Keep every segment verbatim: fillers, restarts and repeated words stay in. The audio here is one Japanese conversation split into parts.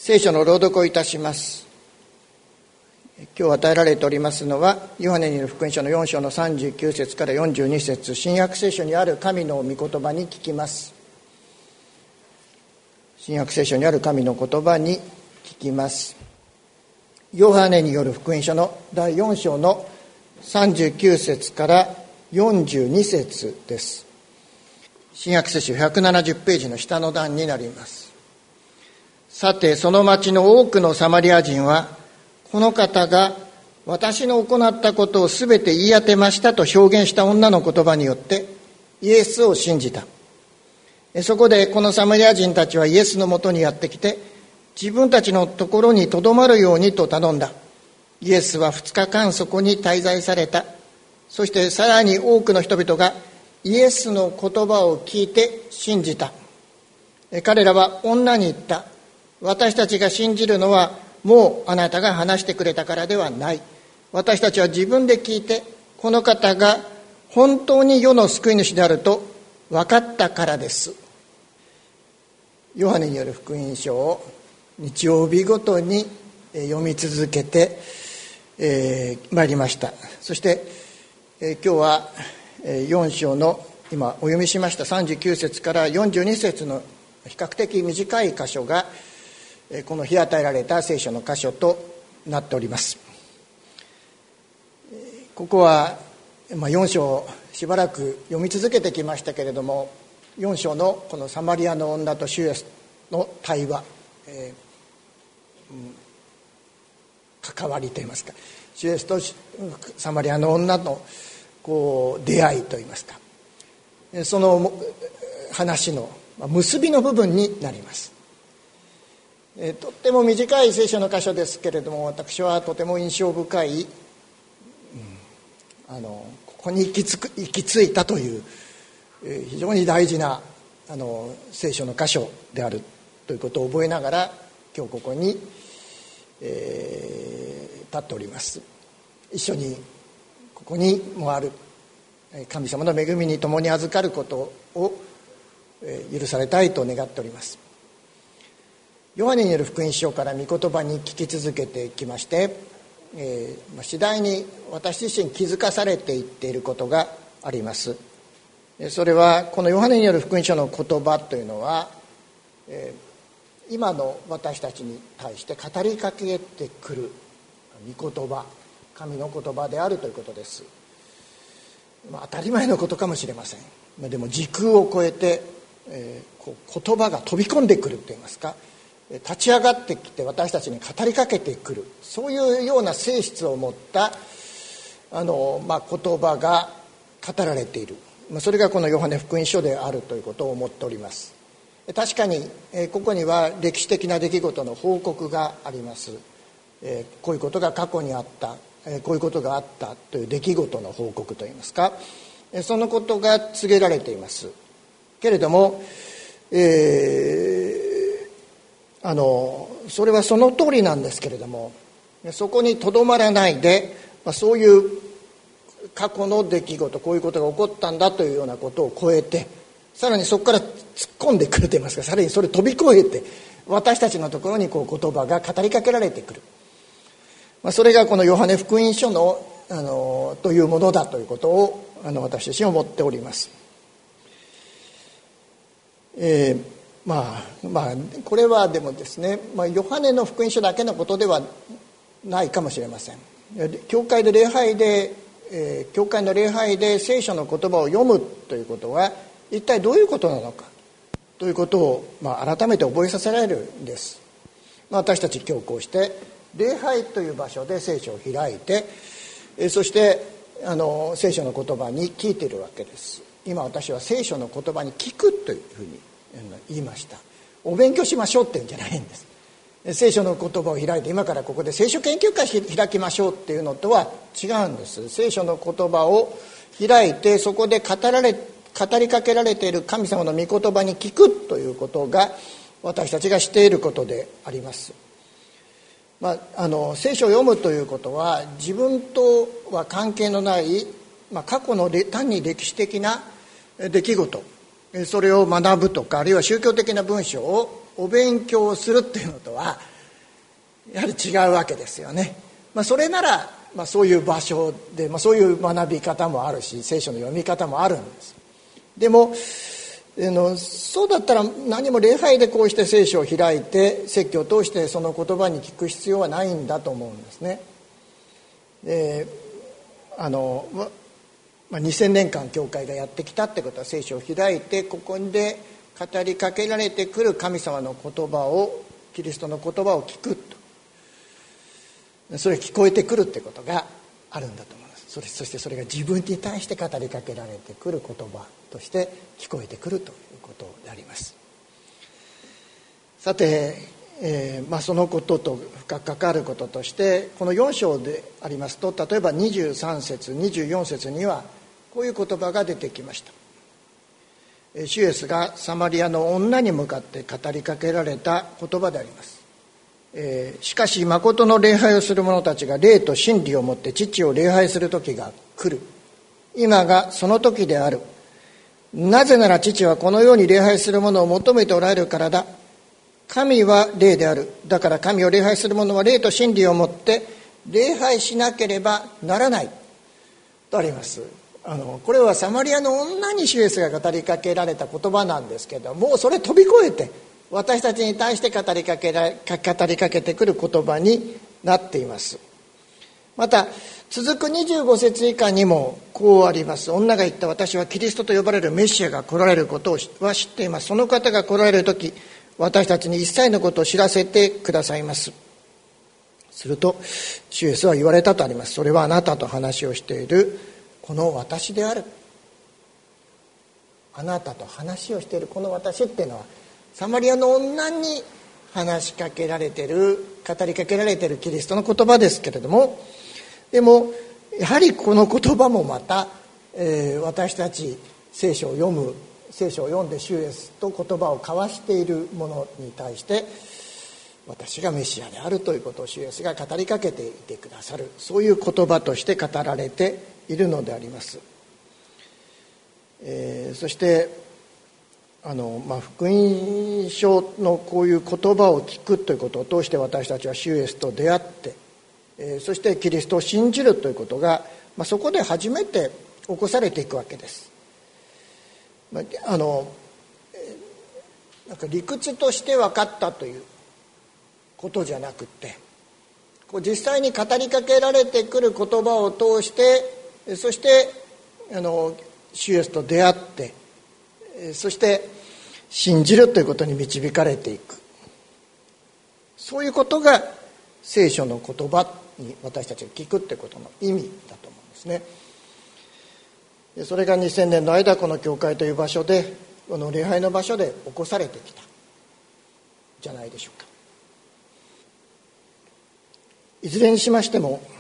聖書の朗読をいたします。今日与えられておりますのは、ヨハネによる福音書のよん章のさんじゅうきゅう節からよんじゅうに節、新約聖書にある神の御言葉に聞きます。新約聖書にある神の言葉に聞きます。ヨハネによる福音書のだいよん章のさんじゅうきゅう節からよんじゅうに節です。新約聖書ひゃくななじゅうページの下の段になります。さて、その町の多くのサマリア人は、この方が私の行ったことをすべて言い当てましたと表現した女の言葉によってイエスを信じた。そこでこのサマリア人たちはイエスのもとにやってきて、自分たちのところにとどまるようにと頼んだ。イエスは二日間そこに滞在された。そしてさらに多くの人々がイエスの言葉を聞いて信じた。彼らは女に言った。私たちが信じるのはもうあなたが話してくれたからではない。私たちは自分で聞いて、この方が本当に世の救い主であると分かったからです。ヨハネによる福音書を日曜日ごとに読み続けてえー、参りました。そして、えー、今日はよん章の今お読みしましたさんじゅうきゅう節からよんじゅうに節の比較的短い箇所がこの日与えられた聖書の箇所となっております。ここはよん章しばらく読み続けてきましたけれども、よん章のこのサマリアの女と主イエスの対話、えーうん関わりといいますか、主イエスとサマリアの女のこう出会いといいますか、その話の結びの部分になります。えとっても短い聖書の箇所ですけれども、私はとても印象深い、うん、あのここに行き着く行き着いたという、え非常に大事なあの聖書の箇所であるということを覚えながら、今日ここにえー、立っております。一緒にここにもある神様の恵みに共に預かることを、えー、許されたいと願っております。ヨハネによる福音書から御言葉に聞き続けてきまして、えー、次第に私自身気づかされていっていることがあります。それはこのヨハネによる福音書の言葉というのは、えー今の私たちに対して語りかけてくる御言葉、神の言葉であるということです。まあ、当たり前のことかもしれません。でも時空を超えて、えー、こう言葉が飛び込んでくるといいますか、立ち上がってきて私たちに語りかけてくる、そういうような性質を持ったあの、まあ、言葉が語られている。それがこのヨハネ福音書であるということを思っております。確かにここには歴史的な出来事の報告があります。こういうことが過去にあった、こういうことがあったという出来事の報告といいますか、そのことが告げられていますけれども、えー、あのそれはその通りなんですけれども、そこにとどまらないで、そういう過去の出来事、こういうことが起こったんだというようなことを超えて、さらにそこから突っ込んでくるといいますか、さらにそれを飛び越えて私たちのところにこう言葉が語りかけられてくる、まあ、それがこのヨハネ福音書の、あのというものだということをあの私自身思っております。えー、まあまあこれはでもですね、まあ、ヨハネの福音書だけのことではないかもしれません。教会で礼拝で、えー、教会の礼拝で聖書の言葉を読むということは一体どういうことなのかということを、まあ、改めて覚えさせられるんです。まあ、私たち今日こうして礼拝という場所で聖書を開いて、えそしてあの聖書の言葉に聞いているわけです。今私は聖書の言葉に聞くというふうに言いました。お勉強しましょうっていうんじゃないんです。聖書の言葉を開いて今からここで聖書研究会開きましょうっていうのとは違うんです。聖書の言葉を開いてそこで語られ語りかけられている神様の御言葉に聞くということが私たちがしていることであります。まあ、あの聖書を読むということは自分とは関係のない、まあ、過去の単に歴史的な出来事、それを学ぶとか、あるいは宗教的な文章をお勉強するっていうのとはやはり違うわけですよね。まあ、それなら、まあ、そういう場所で、まあ、そういう学び方もあるし、聖書の読み方もあるんです。でもあのそうだったら何も礼拝でこうして聖書を開いて説教を通してその言葉に聞く必要はないんだと思うんですね。であの、まあ、にせんねんかん教会がやってきたってことは、聖書を開いてここで語りかけられてくる神様の言葉を、キリストの言葉を聞くと、それ聞こえてくるってことがあるんだと思います。それそしてそれが自分に対して語りかけられてくる言葉として聞こえてくるということであります。さて、えーまあ、そのことと深く関わることとして、このよん章でありますと、例えばにじゅうさん節にじゅうよん節にはこういう言葉が出てきました。主イエスがサマリアの女に向かって語りかけられた言葉であります。えー、しかし誠の礼拝をする者たちが霊と真理をもって父を礼拝する時が来る。今がその時である。なぜなら父はこのように礼拝する者を求めておられるからだ。神は霊である。だから神を礼拝する者は霊と真理をもって礼拝しなければならないとあります。あのこれはサマリアの女に主イエスが語りかけられた言葉なんですけど、もうそれ飛び越えて私たちに対して語りかけら語りかけてくる言葉になっています。また続くにじゅうご節以下にもこうあります。女が言った。私はキリストと呼ばれるメシアが来られることは知っています。その方が来られる時、私たちに一切のことを知らせてくださいます。すると主イエスは言われたとあります。それはあなたと話をしているこの私である。あなたと話をしているこの私っていうのは、サマリアの女に話しかけられている、語りかけられているキリストの言葉ですけれども、でもやはりこの言葉もまた、えー、私たち聖書を読む聖書を読んで主イエスと言葉を交わしている者に対して、私がメシアであるということを主イエスが語りかけていてくださる、そういう言葉として語られているのであります。えー、そしてあの、まあ、福音書のこういう言葉を聞くということを通して私たちは主イエスと出会って、えー、そしてキリストを信じるということが、まあ、そこで初めて起こされていくわけです。まあ、あのなんか理屈として分かったということじゃなくて、こう実際に語りかけられてくる言葉を通して、そしてあの主イエスと出会って、そして信じるということに導かれていく、そういうことが聖書の言葉に私たちが聞くということの意味だと思うんですね。それがにせんねんの間、この教会という場所で、この礼拝の場所で起こされてきたじゃないでしょうか。いずれにしましても、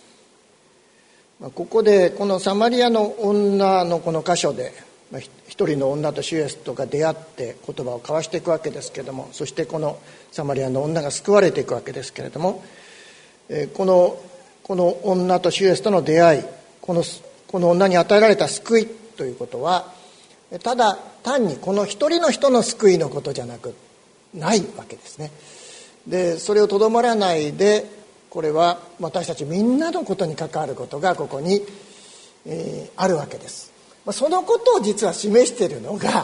ここでこのサマリアの女のこの箇所で一人の女と主イエスとが出会って言葉を交わしていくわけですけれども、そしてこのサマリアの女が救われていくわけですけれども、このこの女と主イエスとの出会い、このこの女に与えられた救いということは、ただ単にこの一人の人の救いのことじゃなくないわけですね。でそれをとどまらないで、これは私たちみんなのことに関わることがここに、えー、あるわけです。そのことを実は示しているのが、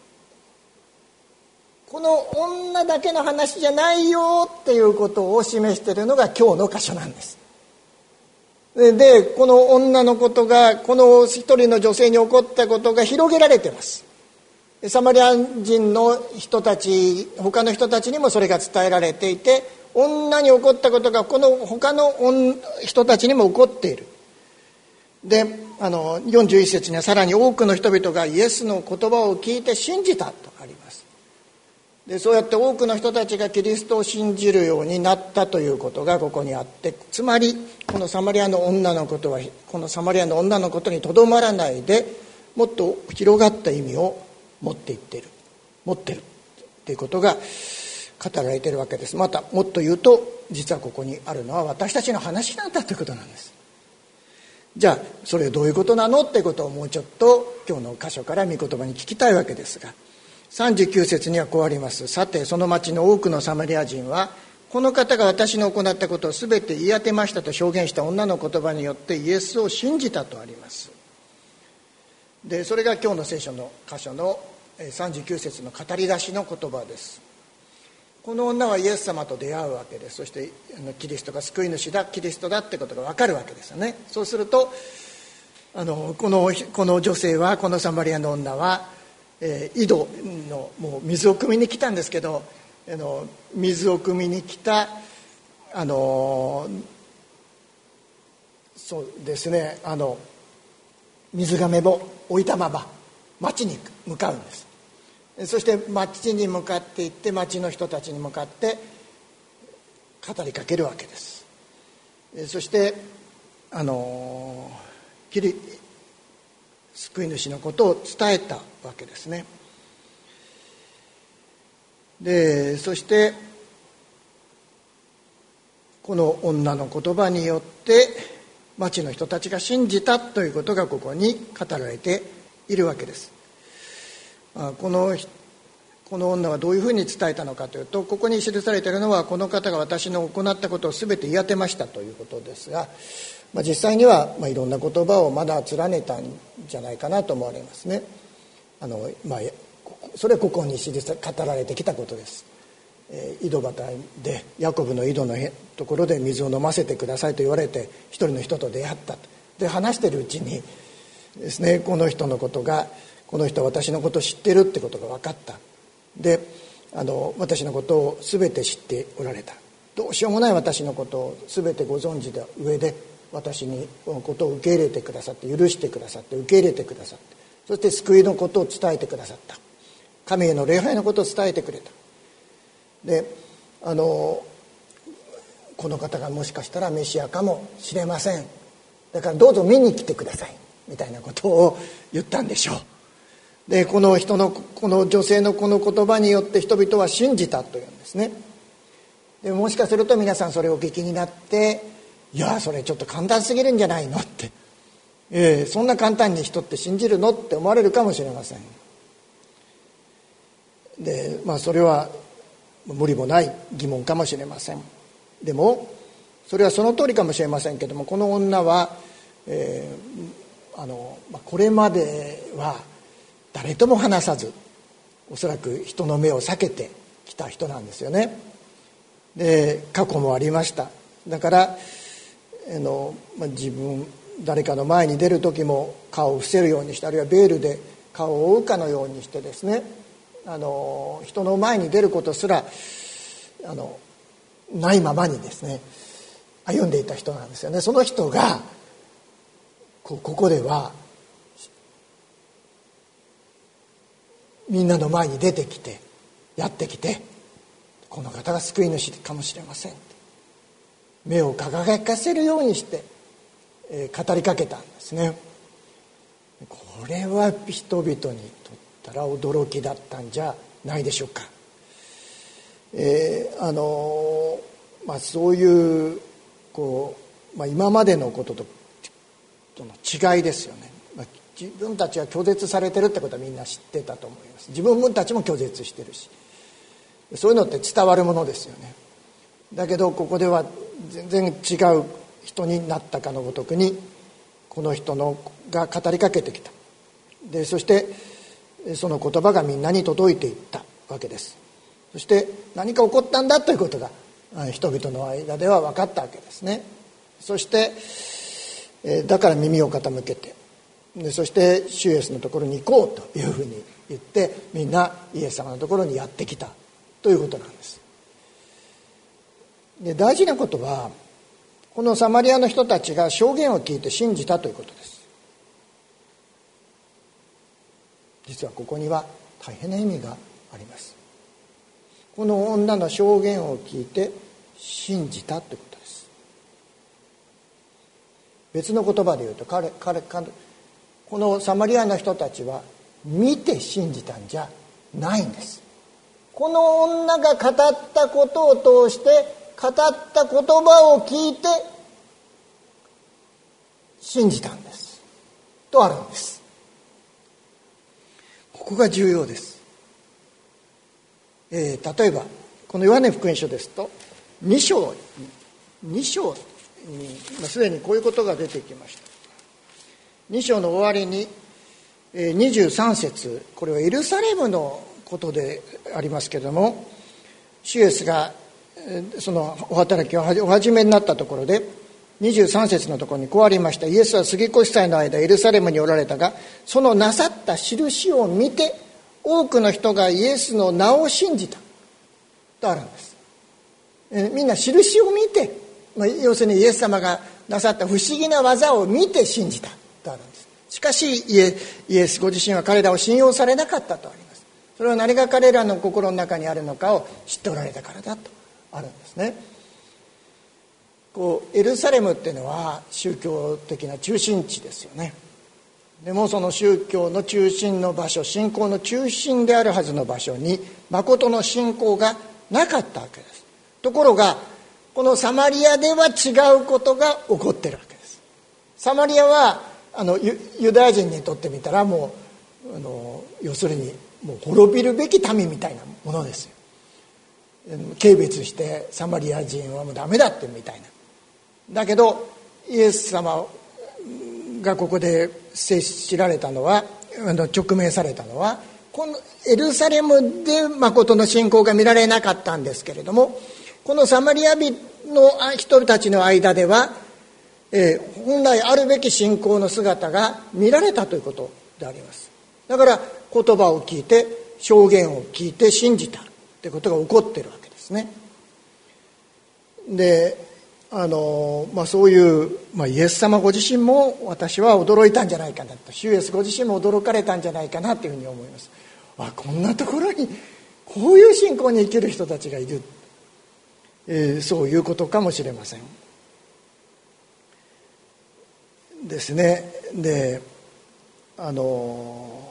この女だけの話じゃないよっていうことを示しているのが今日の箇所なんです。でこの女のことが、この一人の女性に起こったことが広げられています。サマリア人の人たち、他の人たちにもそれが伝えられていて、女に起こったことがこの他の人たちにも起こっている。であのよんじゅういち節にはさらに多くの人々がイエスの言葉を聞いて信じたとあります。でそうやって多くの人たちがキリストを信じるようになったということがここにあって、つまりこのサマリアの女のことはこのサマリアの女のことにとどまらないで、もっと広がった意味を持っていっている持っているということが語られているわけです。またもっと言うと、実はここにあるのは私たちの話なんだということなんです。じゃあそれはどういうことなのってことをもうちょっと今日の箇所から御言葉に聞きたいわけですが、さんじゅうきゅう節にはこうあります。さてその町の多くのサマリア人はこの方が私の行ったことをすべて言い当てましたと証言した女の言葉によってイエスを信じたとあります。でそれが今日の聖書の箇所のさんじゅうきゅう節の語り出しの言葉です。この女はイエス様と出会うわけです。そしてキリストが救い主だ、キリストだってことが分かるわけですよね。そうするとあのこのこの女性は、このサマリアの女は、えー、井戸のもう水を汲みに来たんですけど、あの水を汲みに来たあのそうですねあの水がめを置いたまま町に向かうんです。そして町に向かっていって、町の人たちに向かって語りかけるわけです。そしてあのキリ救い主のことを伝えたわけですね。でそしてこの女の言葉によって町の人たちが信じたということがここに語られているわけです。このこの女はどういうふうに伝えたのかというと、ここに記されているのは、この方が私の行ったことを全て言い当てましたということですが、まあ、実際にはまあいろんな言葉をまだ連ねたんじゃないかなと思われますね。あの、まあ、それはここに記さ語られてきたことです。えー、井戸端でヤコブの井戸のところで水を飲ませてくださいと言われて一人の人と出会ったと。で話しているうちにですね、この人のことがこの人は私のことを知ってるってことが分かった。であの私のことを全て知っておられた。どうしようもない私のことを全てご存知で上で私にこのことを受け入れてくださって、許してくださって、受け入れてくださって、そして救いのことを伝えてくださった。神への礼拝のことを伝えてくれた。であのこの方がもしかしたらメシアかもしれません。だからどうぞ見に来てくださいみたいなことを言ったんでしょう。でこの人のこの女性のこの言葉によって人々は信じたというんですね。でもしかすると皆さんそれをお聞きになって、いやそれちょっと簡単すぎるんじゃないのって、えー、そんな簡単に人って信じるのって思われるかもしれません。でまあそれは無理もない疑問かもしれません。でもそれはその通りかもしれませんけども、この女は、えー、あのこれまでは誰とも話さず、おそらく人の目を避けてきた人なんですよね。で過去もありました。だからあの、まあ、自分誰かの前に出る時も顔を伏せるようにして、あるいはベールで顔を覆うかのようにしてですね、あの人の前に出ることすらあのないままにですね歩んでいた人なんですよね。その人がここではみんなの前に出てきてやってきて、この方が救い主かもしれません、目を輝かせるようにして、えー、語りかけたんですね。これは人々にとったら驚きだったんじゃないでしょうか。えー、あのー、まあそういうこう、まあ、今までのことととの違いですよね。まあ、自分たちは拒絶されてるってことはみんな知ってたと思います。自分たちも拒絶してるし、そういうのって伝わるものですよね。だけどここでは全然違う人になったかのごとくにこの人のが語りかけてきた。でそしてその言葉がみんなに届いていったわけです。そして何か起こったんだということが人々の間では分かったわけですね。そしてだから耳を傾けて、でそして主イエスのところに行こうというふうに言ってみんなイエス様のところにやってきたということなんです。で大事なことはこのサマリアの人たちが証言を聞いて信じたということです。実はここには大変な意味があります。この女の証言を聞いて信じたということです。別の言葉で言うと彼彼彼このサマリアの人たちは見て信じたんじゃないんです。この女が語ったことを通して語った言葉を聞いて信じたんですとあるんです。ここが重要です。えー、例えばこのヨハネ福音書ですとに章に章にすでにこういうことが出てきました。に章の終わりににじゅうさん節、これはエルサレムのことでありますけれども、主イエスがそのお働きをお始めになったところでにじゅうさん節のところにこうありました。イエスは杉越祭の間エルサレムにおられたが、そのなさった印を見て多くの人がイエスの名を信じたとあるんです。えみんな印を見て、まあ、要するにイエス様がなさった不思議な技を見て信じたとあるんです。しかしイ エ, イエスご自身は彼らを信用されなかったとあります。それは何が彼らの心の中にあるのかを知っておられたからだとあるんですね。こうエルサレムっていうのは宗教的な中心地ですよね。でもその宗教の中心の場所、信仰の中心であるはずの場所に誠の信仰がなかったわけです。ところがこのサマリアでは違うことが起こってるわけです。サマリアはあの ユ, ユダヤ人にとってみたらもうあの要するにもう滅びるべき民みたいなものですよ。軽蔑してサマリア人はもうダメだってみたいな。だけどイエス様がここで接しられたのは、あの直面されたのはこのエルサレムで誠の信仰が見られなかったんですけれども、このサマリア人の人たちの間では、えー、本来あるべき信仰の姿が見られたということであります。だから言葉を聞いて証言を聞いて信じたということが起こっているわけですね。であの、まあ、そういう、まあ、イエス様ご自身も私は驚いたんじゃないかなと、主イエスご自身も驚かれたんじゃないかなというふうに思います。あ、こんなところにこういう信仰に生きる人たちがいる、えー、そういうことかもしれませんですね。であの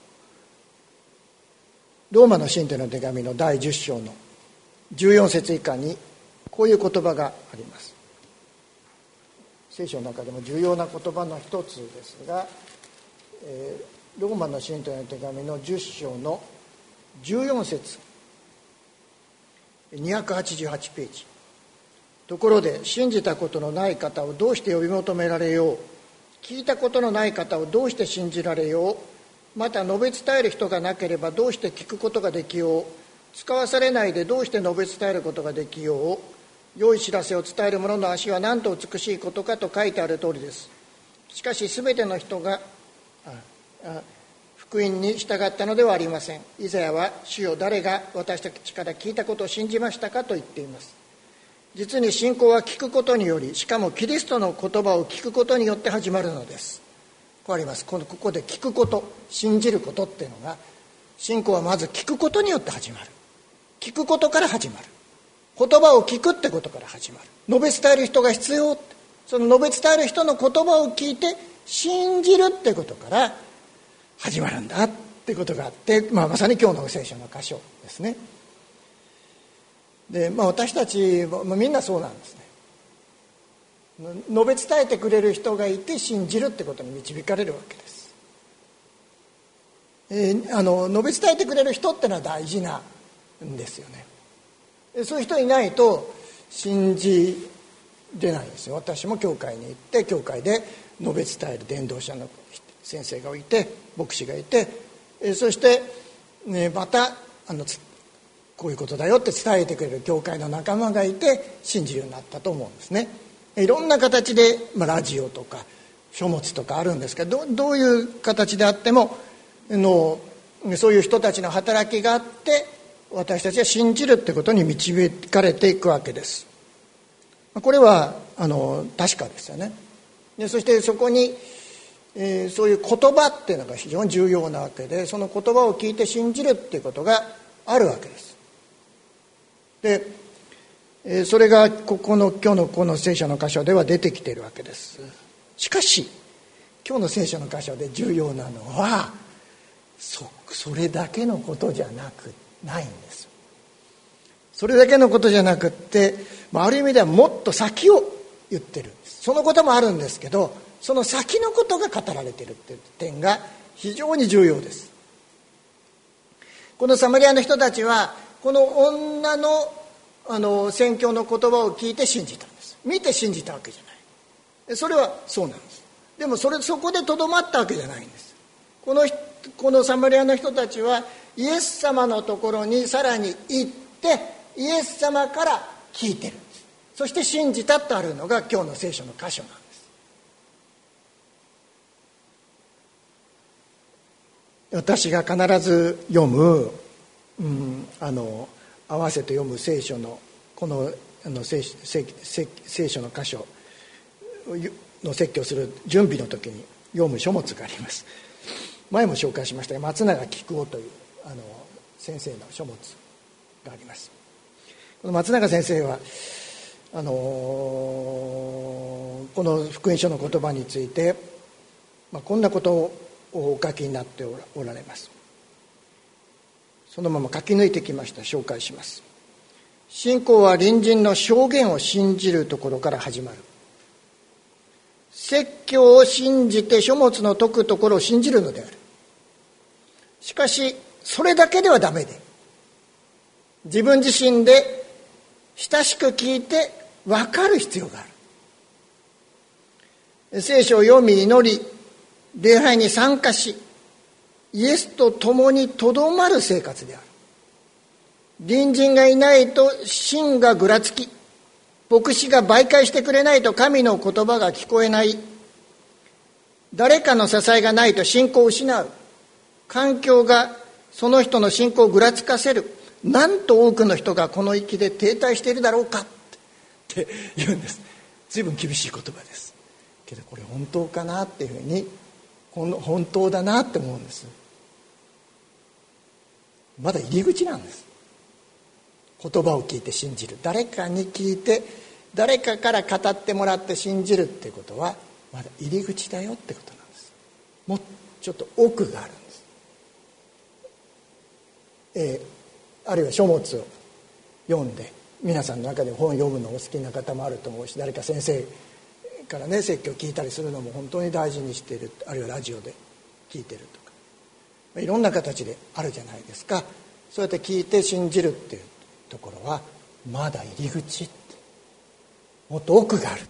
ローマの信徒の手紙のだいじゅっ章のじゅうよん節以下にこういう言葉があります。聖書の中でも重要な言葉の一つですが、えー、ローマの信徒の手紙のじゅっ章のじゅうよん節、にひゃくはちじゅうはちページ。ところで信じたことのない方をどうして呼び求められよう、聞いたことのない方をどうして信じられよう、また述べ伝える人がなければどうして聞くことができよう、使わされないでどうして述べ伝えることができよう、良い知らせを伝える者の足はなんと美しいことかと書いてある通りです。しかしすべての人がああ福音に従ったのではありません。イザヤは主よ、誰が私たちから聞いたことを信じましたかと言っています。実に信仰は聞くことにより、しかもキリストの言葉を聞くことによって始まるのです。こうあります。このここで聞くこと、信じることっていうのが、信仰はまず聞くことによって始まる。聞くことから始まる。言葉を聞くってことから始まる。述べ伝える人が必要って、その述べ伝える人の言葉を聞いて信じるってことから始まるんだってことがあって、まあ、まさに今日の聖書の箇所ですね。で、まあ、私たちもみんなそうなんですね。述べ伝えてくれる人がいて信じるってことに導かれるわけです。えー、あの述べ伝えてくれる人ってのは大事なんですよね。そういう人いないと信じれないんですよ。私も教会に行って教会で述べ伝える伝道者の先生がいて牧師がいて、そして、ね、またあのこういうことだよって伝えてくれる教会の仲間がいて信じるようになったと思うんですね。いろんな形で、まあ、ラジオとか書物とかあるんですけど、ど, どういう形であってものそういう人たちの働きがあって私たちは信じるってことに導かれていくわけです。これはあの確かですよね。でそしてそこに、えー、そういう言葉っていうのが非常に重要なわけで、その言葉を聞いて信じるっていうことがあるわけです。で、えー、それがここの今日のこの聖書の箇所では出てきているわけです。しかし今日の聖書の箇所で重要なのは そ, それだけのことじゃなくないんです。それだけのことじゃなくって、ある意味ではもっと先を言ってるんです。そのこともあるんですけど、その先のことが語られているという点が非常に重要です。このサマリアの人たちはこの女のあの宣教の言葉を聞いて信じたんです。見て信じたわけじゃない。それはそうなんです。でもそれそこでとどまったわけじゃないんです。このこのサマリアの人たちはイエス様のところにさらに行ってイエス様から聞いてるんです。そして信じたとあるのが今日の聖書の箇所なんです。私が必ず読む、うん、あの合わせて読む聖書のこのあの 聖, 聖, 聖, 聖書の箇所の説教する準備の時に読む書物があります。前も紹介しましたが松永菊夫というあの先生の書物があります。この松永先生はあのこの福音書の言葉について、まあ、こんなことをお書きになっておられます。そのまま書き抜いてきました。紹介します。信仰は隣人の証言を信じるところから始まる。説教を信じて書物の説くところを信じるのである。しかしそれだけではダメで、自分自身で親しく聞いて分かる必要がある。聖書を読み祈り礼拝に参加しイエスと共にとどまる生活である。隣人がいないと心がぐらつき、牧師が媒介してくれないと神の言葉が聞こえない。誰かの支えがないと信仰を失う。環境がその人の信仰をぐらつかせる。なんと多くの人がこの域で停滞しているだろうかって言うんです。随分厳しい言葉ですけど、これ本当かなっていうふうに本当だなって思うんです。まだ入り口なんです。言葉を聞いて信じる、誰かに聞いて誰かから語ってもらって信じるっていうことはまだ入り口だよってことなんです。もうちょっと奥があるんです、えー、あるいは書物を読んで、皆さんの中で本を読むのお好きな方もあると思うし、誰か先生からね説教を聞いたりするのも本当に大事にしている、あるいはラジオで聞いてるとかいろんな形であるじゃないですか。そうやって聞いて信じるっていうところはまだ入り口って、もっと奥がある。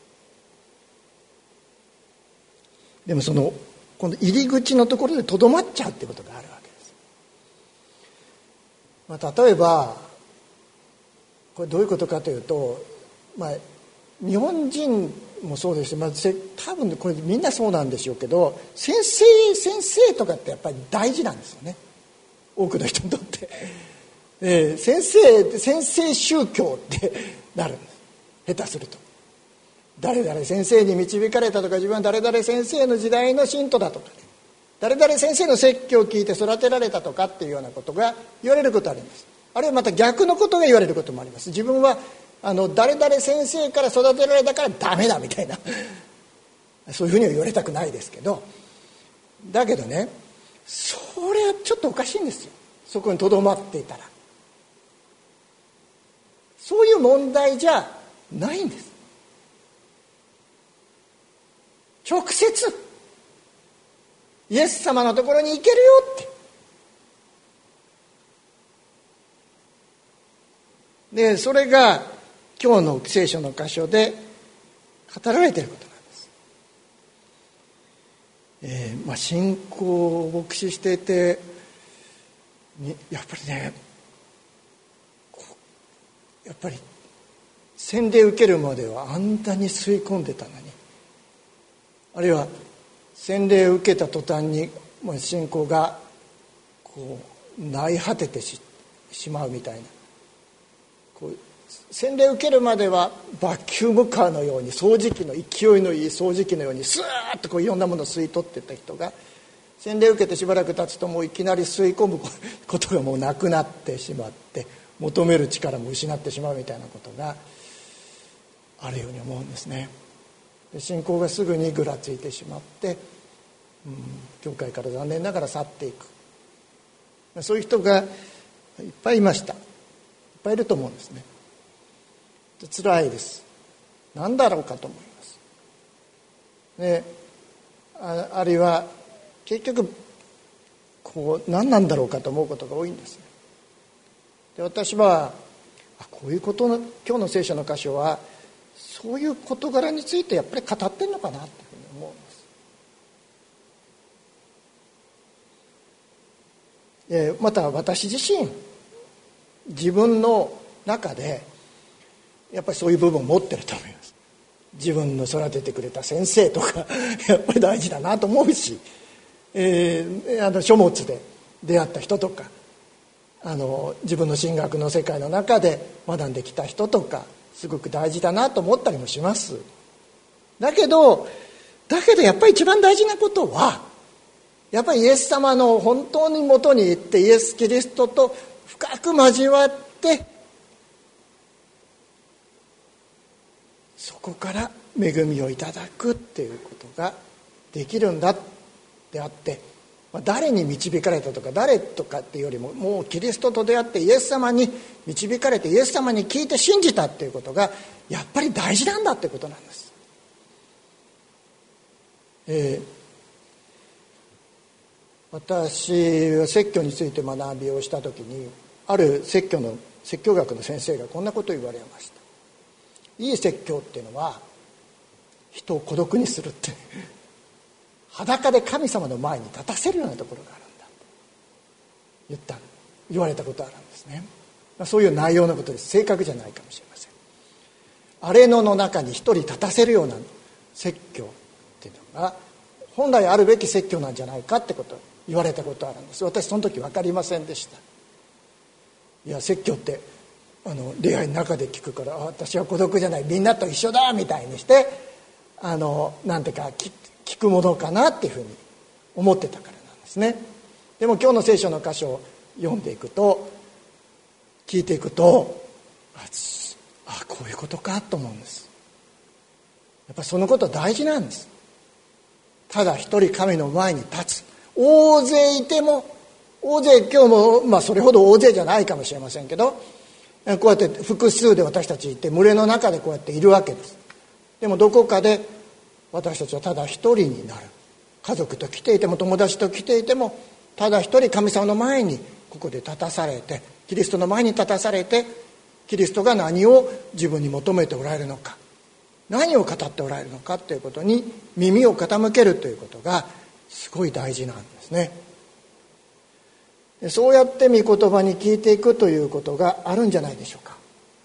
でもそのこの入り口のところでとどまっちゃうってことがあるわけです。まあ、例えばこれどういうことかというと、まあ日本人もそうですし、まあ、多分これみんなそうなんでしょうけど、先生先生とかってやっぱり大事なんですよね、多くの人にとって。えー、先生先生宗教ってなるんです。下手すると誰々先生に導かれたとか、自分は誰々先生の時代の信徒だとか、誰々先生の説教を聞いて育てられたとかっていうようなことが言われることがあります。あるいはまた逆のことが言われることもあります。自分はあの誰々先生から育てられたからダメだみたいなそういうふうには言われたくないですけど、だけどね、それはちょっとおかしいんですよ。そこにとどまっていたらそういう問題じゃないんです。直接イエス様のところに行けるよって、でそれが今日の聖書の箇所で語られていることなんです。えーまあ、信仰を牧師していてやっぱりね、やっぱり洗礼受けるまではあんなに吸い込んでたのに、あるいは洗礼を受けた途端にもう信仰がこう萎え果てて し, しまうみたいな、こう洗礼を受けるまではバキュームカーのように、掃除機の勢いのいい掃除機のようにスーッとこういろんなものを吸い取っていった人が、洗礼を受けてしばらく経つともういきなり吸い込むことがもうなくなってしまって、求める力も失ってしまうみたいなことがあるように思うんですね。で信仰がすぐにぐらついてしまって、うん、教会から残念ながら去っていく、そういう人がいっぱいいました。いっぱいいると思うんですね。で辛いです。何だろうかと思います。で あ, あるいは結局こう何なんだろうかと思うことが多いんですね。で私はこういうことの今日の聖書の箇所はそういう事柄についてやっぱり語ってんのかなというふうに思うんです。でまた私自身自分の中でやっぱりそういう部分を持ってると思います。自分の育ててくれた先生とかやっぱり大事だなと思うし、えー、あの書物で出会った人とか、あの自分の神学の世界の中で学んできた人とかすごく大事だなと思ったりもします。だけどだけどやっぱり一番大事なことはやっぱりイエス様の本当に元に行ってイエス・キリストと深く交わってそこから恵みをいただくっていうことができるんだであって、誰に導かれたとか誰とかっていうよりももうキリストと出会ってイエス様に導かれてイエス様に聞いて信じたっていうことがやっぱり大事なんだっていうことなんです。えー、私は説教について学びをしたときにある説教の説教学の先生がこんなことを言われました。いい説教っていうのは人を孤独にするって裸で神様の前に立たせるようなところがあるんだと言った言われたことあるんですね。そういう内容のことです。正確じゃないかもしれません。荒れ野の中に一人立たせるような説教っていうのが本来あるべき説教なんじゃないかってことを言われたことあるんです。私その時分かりませんでした。いや説教ってあの恋愛の中で聞くからあ私は孤独じゃないみんなと一緒だみたいにしてあのなんていうか聞, 聞くものかなっていうふうに思ってたからなんですね。でも今日の聖書の箇所を読んでいくと聞いていくと あ, あこういうことかと思うんです。やっぱりそのことは大事なんです。ただ一人神の前に立つ大勢いても大勢今日も、まあ、それほど大勢じゃないかもしれませんけどこうやって複数で私たちいて群れの中でこうやっているわけです。でもどこかで私たちはただ一人になる。家族と来ていても友達と来ていてもただ一人神様の前にここで立たされてキリストの前に立たされてキリストが何を自分に求めておられるのか何を語っておられるのかということに耳を傾けるということがすごい大事なんですね。そうやって御言葉に聞いていくということがあるんじゃないでしょうか。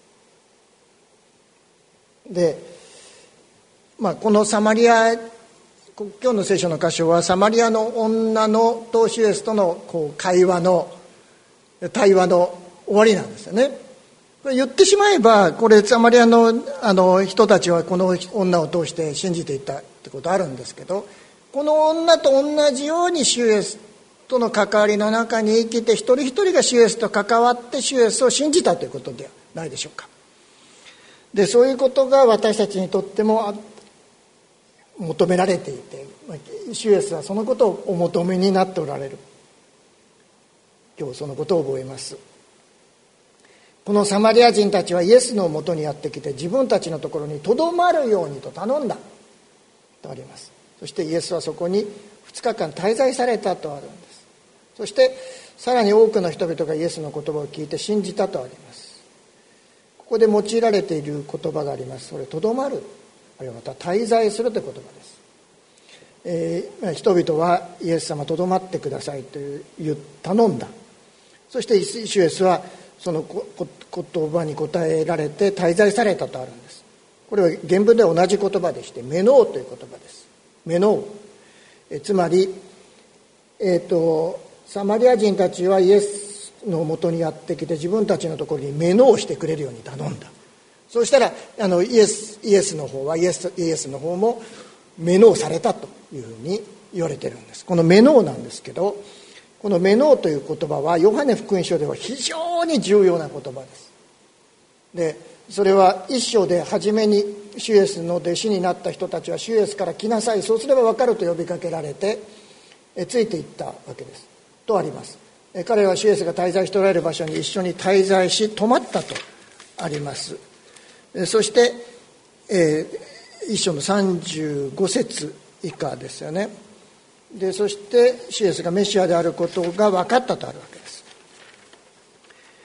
で、まあ、このサマリア今日の聖書の箇所はサマリアの女のと主イエスとのこう会話の対話の終わりなんですよね。言ってしまえばこれサマリア の, あの人たちはこの女を通して信じていたってことあるんですけど、この女と同じように主イエスとの関わりの中に生きて一人一人が主イエスと関わって主イエスを信じたということではないでしょうか。でそういうことが私たちにとっても求められていて主イエスはそのことをお求めになっておられる。今日そのことを覚えます。このサマリア人たちはイエスのもとにやってきて自分たちのところにとどまるようにと頼んだとあります。そしてイエスはそこにふつかかん滞在されたとあるんです。そしてさらに多くの人々がイエスの言葉を聞いて信じたとあります。ここで用いられている言葉があります。それとどまるあるいはまた滞在するという言葉です。えー、人々はイエス様とどまってくださいという頼んだ。そして主イエスはその言葉に答えられて滞在されたとあるんです。これは原文では同じ言葉でしてメノーという言葉です。メノーえつまり、えーと、サマリア人たちはイエスのもとにやってきて自分たちのところにメノーしてくれるように頼んだ。そうしたらあのイエス、イエスの方はイエス、イエスの方もメノーされたというふうに言われているんです。このメノーなんですけど、このメノーという言葉はヨハネ福音書では非常に重要な言葉です。でそれは一章で初めに主イエスの弟子になった人たちは主イエスから来なさい、そうすれば分かると呼びかけられてえついていったわけですとあります。え彼は主イエスが滞在しておられる場所に一緒に滞在し泊まったとあります。えそして、えー、一章のさんじゅうご節以下ですよね。でそして主イエスがメシアであることが分かったとあるわけです。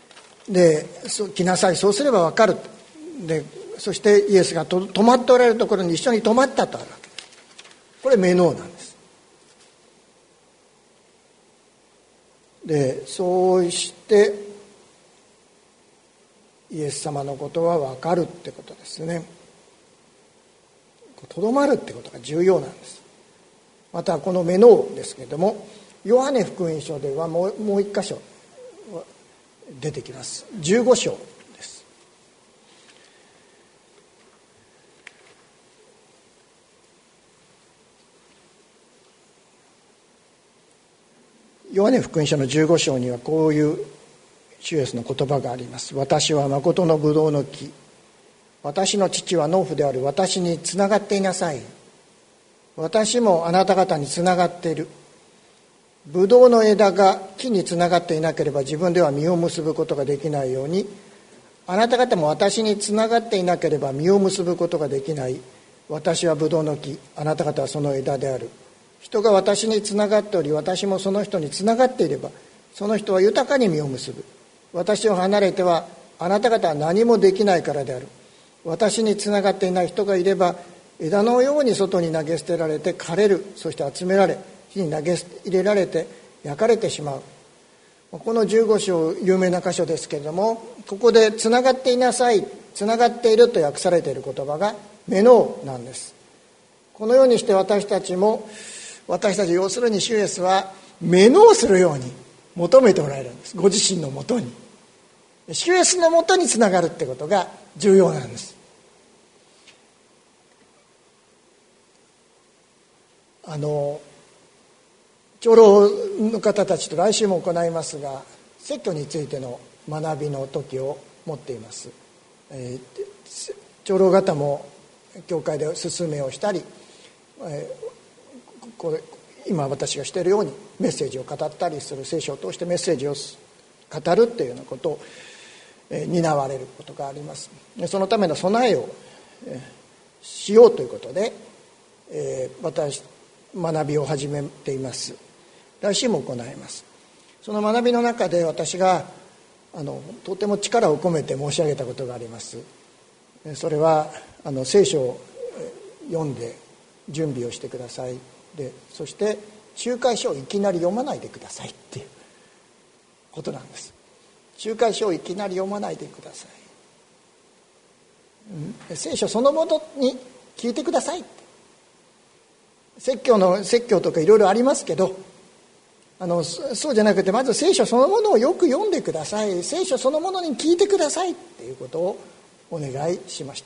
で来なさい、そうすれば分かる。でそしてイエスがと泊まっておられるところに一緒に泊まったとあるわけです。これメノウなんです。でそうしてイエス様のことは分かるってことですね。とどまるってことが重要なんです。またこのメノウですけれども、ヨハネ福音書ではもう、もう一箇所出てきます。じゅうご章です。ヨハネ福音書のじゅうご章にはこういう主イエスの言葉があります。私は誠のブドウの木、私の父は農夫である。私につながっていなさい。私もあなた方につながっている。ブドウの枝が木につながっていなければ自分では実を結ぶことができないように、あなた方も私につながっていなければ実を結ぶことができない。私はブドウの木、あなた方はその枝である。人が私につながっており、私もその人につながっていれば、その人は豊かに実を結ぶ。私を離れてはあなた方は何もできないからである。私につながっていない人がいれば、枝のように外に投げ捨てられて枯れる。そして集められ、火に投げ入れられて焼かれてしまう。このじゅうご章有名な箇所ですけれども、ここでつながっていなさい、つながっていると訳されている言葉がメノウなんです。このようにして私たちも、私たち要するに主イエスはメノウするように求めておられるんです。ご自身のもとに、主イエスのもとにつながるってことが重要なんです。あの長老の方たちと来週も行いますが、説教についての学びの時を持っています。えー、長老方も教会で勧めをしたり、えー、これ今私がしているようにメッセージを語ったりする、聖書を通してメッセージを語るっていうようなことを、えー、担われることがあります。でそのための備えを、えー、しようということで、えー、私学びを始めています。来週も行います。その学びの中で私があのとても力を込めて申し上げたことがあります。それはあの聖書を読んで準備をしてください。でそして仲介書をいきなり読まないでくださいっていうことなんです。仲介書をいきなり読まないでください、うん、聖書そのものに聞いてくださいって。説教の説教とかいろいろありますけど、あのそうじゃなくて、まず聖書そのものをよく読んでください。聖書そのものに聞いてくださいっていうことをお願いしました。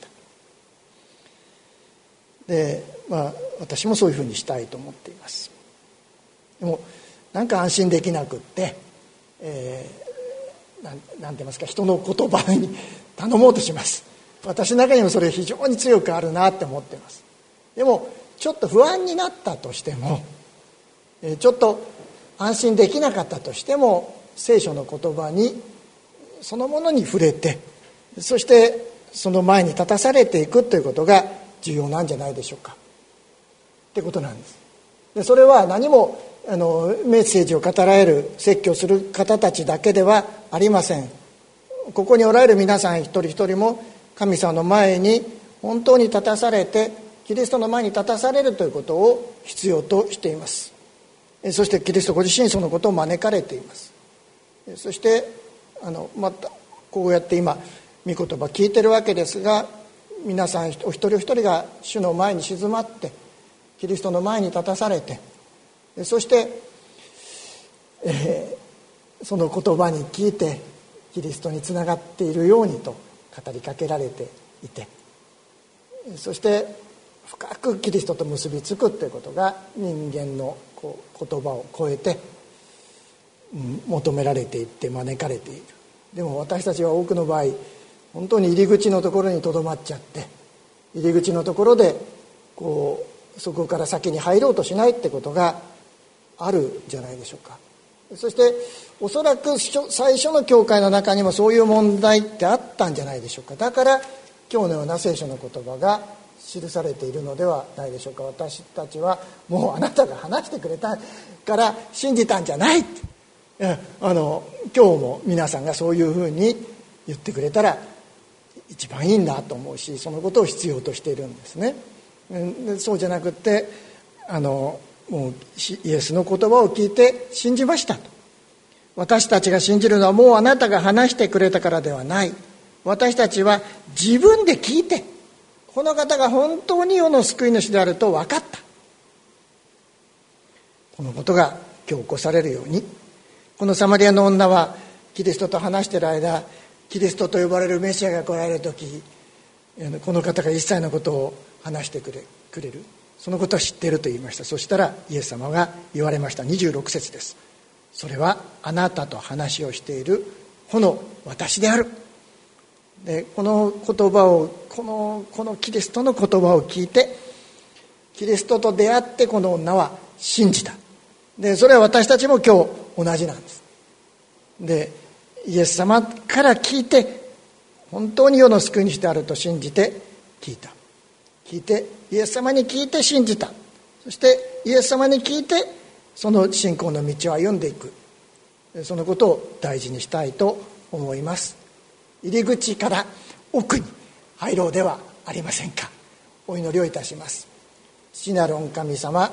で、まあ私もそういうふうにしたいと思っています。でもなんか安心できなくって、えー、なん、なんて言いますか、人の言葉に頼もうとします。私の中にもそれ非常に強くあるなって思っています。でもちょっと不安になったとしても、ちょっと安心できなかったとしても、聖書の言葉にそのものに触れて、そしてその前に立たされていくということが重要なんじゃないでしょうかってことなんです。でそれは何もあのメッセージを語られる、説教する方たちだけではありません。ここにおられる皆さん一人一人も神様の前に本当に立たされて、キリストの前に立たされるということを必要としています。そしてキリストご自身そのことを招かれています。そしてあのまたこうやって今御言葉聞いてるわけですが、皆さんお一人お一人が主の前に静まってキリストの前に立たされて、そして、えー、その言葉に聞いてキリストにつながっているようにと語りかけられていて、そして深くキリストと結びつくということが人間のこう言葉を超えて、うん、求められていって招かれている。でも私たちは多くの場合本当に入り口のところにとどまっちゃって、入り口のところでこうそこから先に入ろうとしないってことがあるんじゃないでしょうか。そしておそらく最初の教会の中にもそういう問題ってあったんじゃないでしょうか。だから今日のような聖書の言葉が記されているのではないでしょうか。私たちはもうあなたが話してくれたから信じたんじゃないって、あの今日も皆さんがそういうふうに言ってくれたら一番いいんだと思うし、そのことを必要としているんですね。そうじゃなくってあのもうイエスの言葉を聞いて信じましたと。私たちが信じるのはもうあなたが話してくれたからではない。私たちは自分で聞いてこの方が本当に世の救い主であると分かった。このことが今日起こされるように、このサマリアの女はキリストと話している間、キリストと呼ばれるメシアが来られる時、この方が一切のことを話してくれ、くれる、そのことを知っていると言いました。そしたらイエス様が言われました。にじゅうろく節です。それはあなたと話をしているこの私である。でこの言葉をこのこのキリストの言葉を聞いて、キリストと出会ってこの女は信じた。でそれは私たちも今日同じなんです。でイエス様から聞いて本当に世の救い主であると信じて聞いた。聞いてイエス様に聞いて信じた。そしてイエス様に聞いてその信仰の道を歩んでいく。そのことを大事にしたいと思います。入り口から奥に入ろうではありませんか。お祈りをいたします。父なる御神様、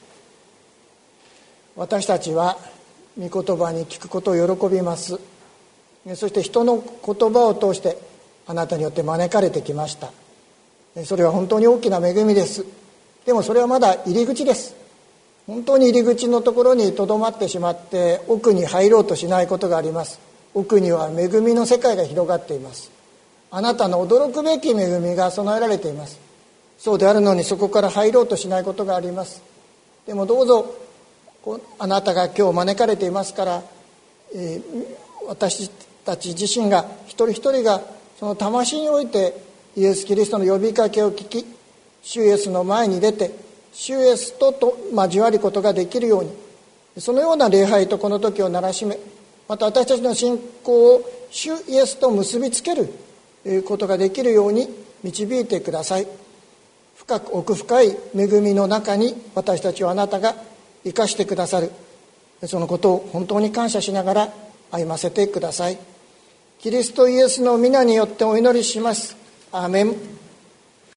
私たちは御言葉に聞くことを喜びます。そして人の言葉を通してあなたによって招かれてきました。それは本当に大きな恵みです。でもそれはまだ入り口です。本当に入り口のところにとどまってしまって奥に入ろうとしないことがあります。奥には恵みの世界が広がっています。あなたの驚くべき恵みが備えられています。そうであるのにそこから入ろうとしないことがあります。でもどうぞあなたが今日招かれていますから、えー、私たち自身が一人一人がその魂においてイエス・キリストの呼びかけを聞き、主イエスの前に出て主イエスとと交わることができるように、そのような礼拝とこの時をならしめ、また私たちの信仰を主イエスと結びつけることができるように導いてください。深く奥深い恵みの中に私たちをあなたが生かしてくださる、そのことを本当に感謝しながら歩ませてください。キリストイエスの皆によってお祈りします。アーメン。